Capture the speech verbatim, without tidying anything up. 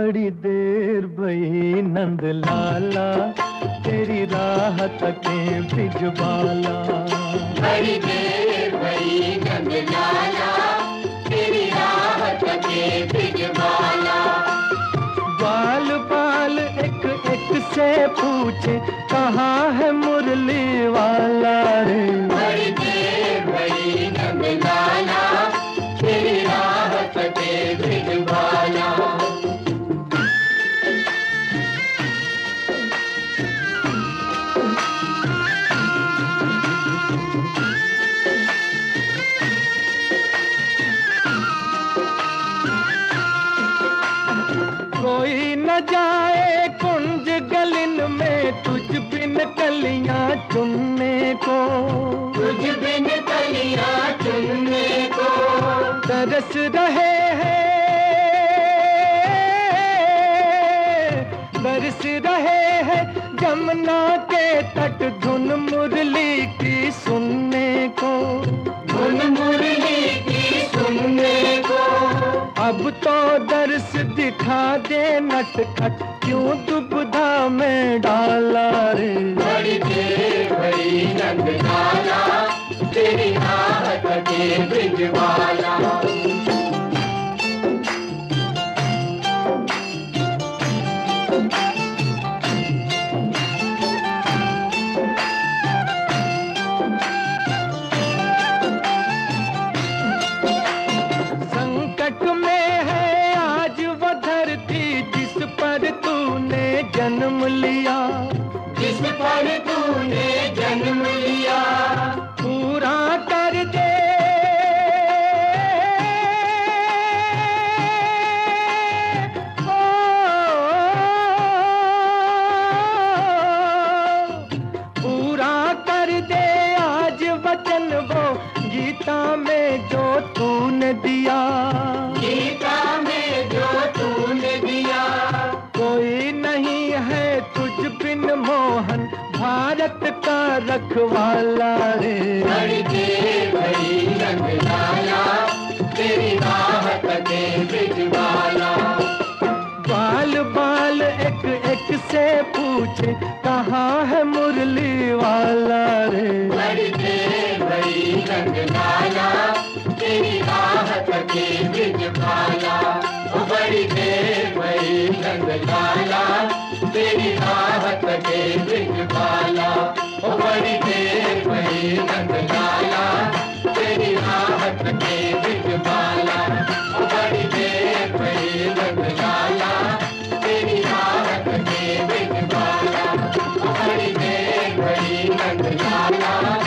बड़ी देर भई नंद लाला, तेरी राह तके बिजबाला। बड़ी देर भई नंद लाला, तेरी राह तके बिजबाला। बाल बाल एक एक से पूछे, कहाँ है मुरली वाला रे। बड़ी देर भई नंद लाला, तेरी राह तके बिजबाला। कोई न जाए कुंज गलिन में, तुझ बिन कलियां चुनने को। तुझ बिन कलियां चुनने को। तरस रहे हैं, बरस रहे हैं जमुना के तट, धुन मुरली की सुनने को। धुन मुरली की सुनने को। अब तो दर्श दिखा दे नटखट, क्यों दुविधा में डाला रे। बड़ी देर भई नंद लाला, तेरी राह तके बिजबाला। संकट में है आज वो धरती, जिस पर तूने जन्म लिया। जिस पर तूने जन्म लिया। पूरा कर दे ओ, पूरा कर दे आज वचन वो, गीता में जो तूने दिया। गीता में जो तूने दिया। कोई नहीं है तुझ बिन मोहन, भारत का रखवाला रे। बड़ी देर भई नंद लाला, तेरी राह तके बिजबाला। बाल बाल एक एक से पूछे, कहाँ है मुरली वाला रे। बड़ी देर भई नंद लाला, तेरी राह तके बिजबाला। बड़ी देर भई नंद लाला, तेरी राह तके बिजबाला। बड़ी देर भई नंद लाला, तेरी राह तके बिजबाला। बड़ी देर भई नंद लाला, तेरी राह तके बिजबाला। बड़ी देर भई नंद लाला।